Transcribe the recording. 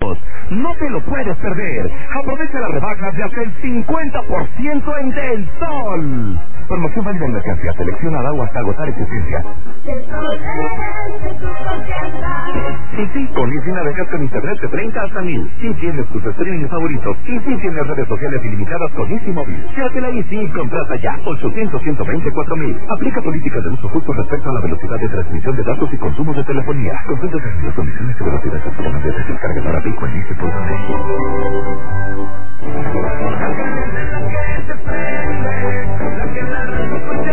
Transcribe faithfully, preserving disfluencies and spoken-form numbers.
pesos. No te lo puedes perder. Aprovecha las rebajas de hasta el cincuenta por ciento en Del Sol. Promoción válida en mercancía seleccionada o hasta agotar existencia. Del Sol es de tu confianza. Y sí, con Easy navegas con internet de treinta hasta mil. Si tienes tus streaming favoritos y si tienes redes sociales ilimitadas con Easy Móvil. Quédate la Easy y contrata ya. ochocientos, ciento veinticuatro mil. Aplica políticas de uso justo respecto a la velocidad de transmisión de datos y consumo de telefonía. Consulta las condiciones de velocidad de programas de descarga para pico en Easy punto net.